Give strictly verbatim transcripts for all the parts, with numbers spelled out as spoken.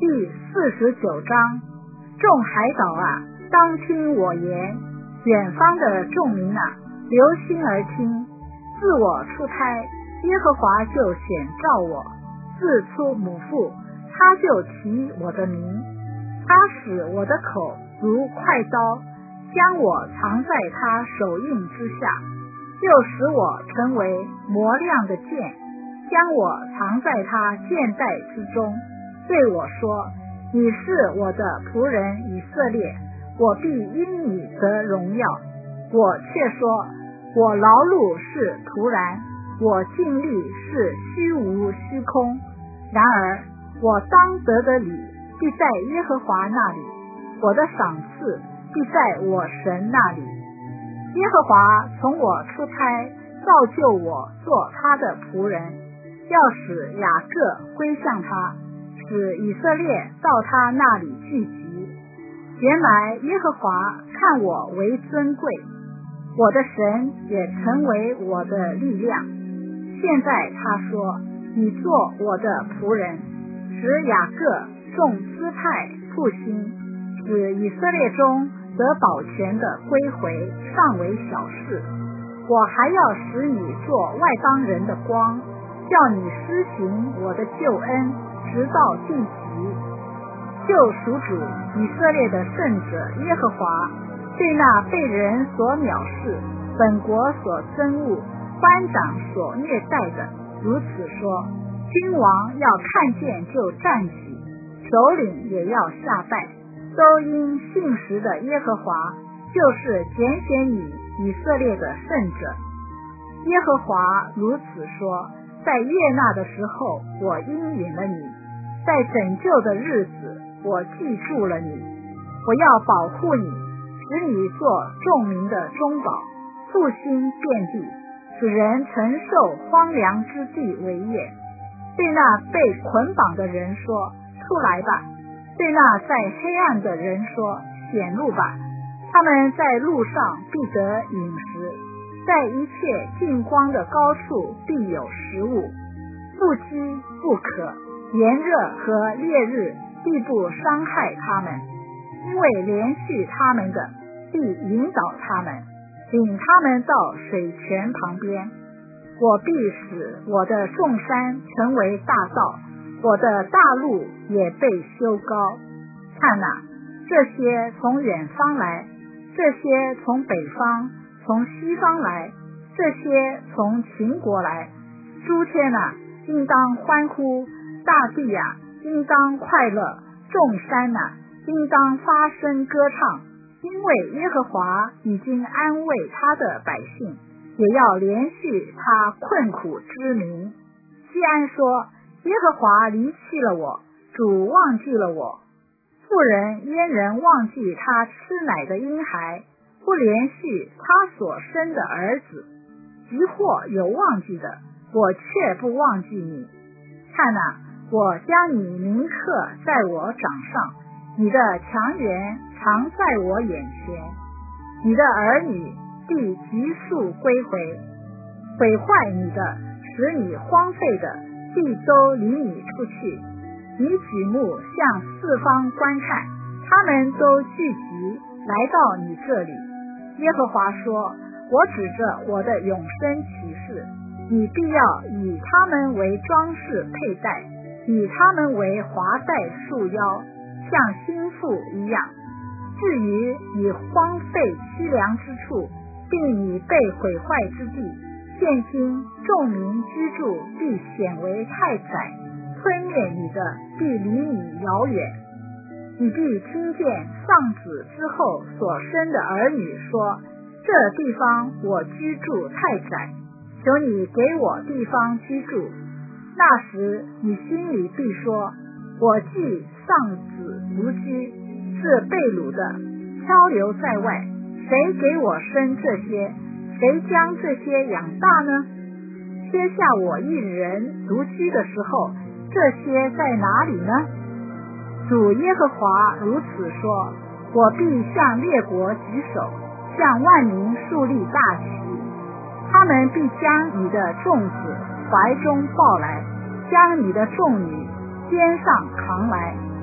第四十九章，众海岛啊，当听我言，远方的众民啊，留心而听。自我出胎，耶和华就显召我；自出母腹，他就提我的名。他使我的口如快刀，将我藏在他手印之下，又使我成为磨亮的剑，将我藏在他剑带之中。对我说：你是我的仆人以色列，我必因你得荣耀。我却说：我劳碌是徒然，我尽力是虚无虚空。然而我当得的礼必在耶和华那里，我的赏赐必在我神那里。耶和华从我出差造就我做他的仆人，要使雅各归向他，使以色列到他那里聚集。原来耶和华看我为尊贵，我的神也成为我的力量。现在他说：你做我的仆人，使雅各众支派复兴，使以色列中得保全的归回，尚为小事。我还要使你做外邦人的光，叫你施行我的救恩，直到地极。救赎主以色列的圣者耶和华对那被人所藐视、本国所憎恶、官长所虐待的如此说：君王要看见就站起，首领也要下拜，都因信实的耶和华，就是拣选你以色列的圣者。耶和华如此说：在悦纳的时候我应允了你，在拯救的日子我记住了你。我要保护你，使你做众民的中保，复兴遍地，使人承受荒凉之地为业。对那被捆绑的人说：出来吧；对那在黑暗的人说：显露吧。他们在路上必得饮食，在一切近光的高处必有食物。不饥不渴，炎热和烈日必不伤害他们，因为连续他们的必引导他们，领他们到水泉旁边。我必使我的众山成为大道，我的大路也被修高。看哪，这些从远方来，这些从北方，从西方来，这些从秦国来。诸天啊，应当欢呼；大地啊，应当快乐；众山啊，应当发声歌唱，因为耶和华已经安慰他的百姓，也要连续他困苦之民。西安说：耶和华离弃了我，主忘记了我。妇人焉人忘记他吃奶的婴孩，不连续他所生的儿子？即或有忘记的，我却不忘记你。看哪，我将你铭刻在我掌上，你的强援常在我眼前。你的儿女必急速归回，毁坏你的，使你荒废的，必都离你出去。你举目向四方观看，他们都聚集来到你这里。耶和华说：我指着我的永生起誓，你必要以他们为装饰佩戴，以他们为华带束腰，像新妇一样。至于你荒废凄凉之处，并你被毁坏之地，现今众民居住必显为太窄，吞灭你的必离你遥远。你必听见丧子之后所生的儿女说：这地方我居住太窄，求你给我地方居住。那时你心里必说：我既丧子无居，是被掳的，漂流在外，谁给我生这些？谁将这些养大呢？撇下我一人独居的时候，这些在哪里呢？主耶和华如此说：我必向列国举手，向万民树立大旗，他们必将你的众子怀中抱来，将你的众女肩上扛来，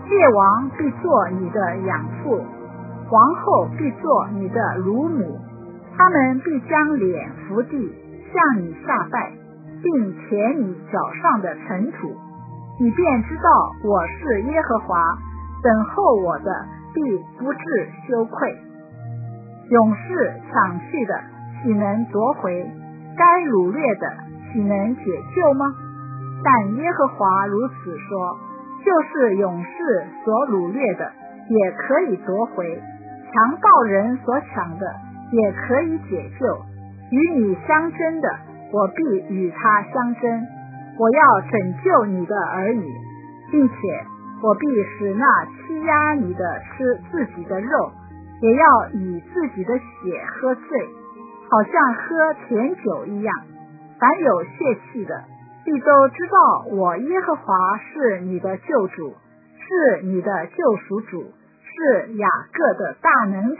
列王必做你的养父，王后必做你的乳母，他们必将脸伏地向你下拜，并舔你脚上的尘土，你便知道我是耶和华，等候我的必不致羞愧。勇士抢去的岂能夺回？该掳掠的岂能解救吗？但耶和华如此说，就是勇士所掳掠的也可以夺回，强盗人所抢的也可以解救。与你相争的，我必与他相争，我要拯救你的儿女，并且我必使那欺压你的吃自己的肉，也要以自己的血喝醉，好像喝甜酒一样。凡有血气的，必都知道我耶和华是你的救主，是你的救赎主，是雅各的大能者。